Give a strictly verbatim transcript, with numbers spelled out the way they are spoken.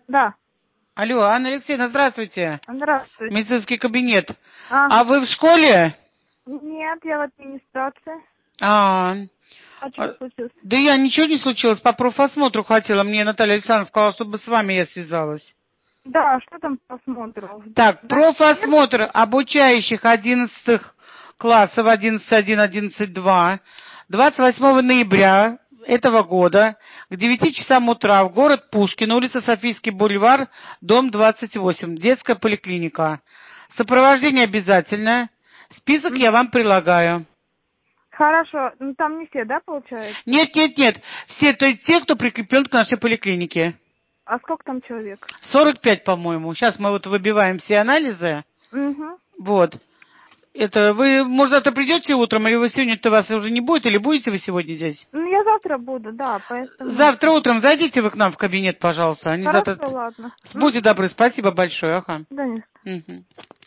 Да. Алло, Анна Алексеевна, здравствуйте. Здравствуйте. Медицинский кабинет. А, А вы в школе? Нет, я в администрации. А, А что а, случилось? да я ничего не случилось, по профосмотру хотела. Мне Наталья Александровна сказала, чтобы с вами я связалась. Да, что там по осмотру? Так, Да, профосмотр обучающих одиннадцатых классов одиннадцать один, одиннадцать два двадцать восьмого ноября этого года к девяти часам утра в город Пушкин, улица Софийский бульвар, дом двадцать восемь, детская поликлиника. Сопровождение обязательно. Список М, я вам прилагаю. Хорошо, ну там не все, да, получается? Нет, нет, нет. Все, то есть те, кто прикреплен к нашей поликлинике. А сколько там человек? сорок пять, по-моему. Сейчас мы вот выбиваем все анализы. Угу. Вот. Это вы, может, завтра придете утром, или вы сегодня-то вас уже не будет, или будете вы сегодня здесь? Ну, я завтра буду, да, поэтому... Завтра утром зайдите вы к нам в кабинет, пожалуйста. Они Хорошо, завтра... ладно. М? Будьте добры, спасибо большое. Ага. Да нет. Мгм.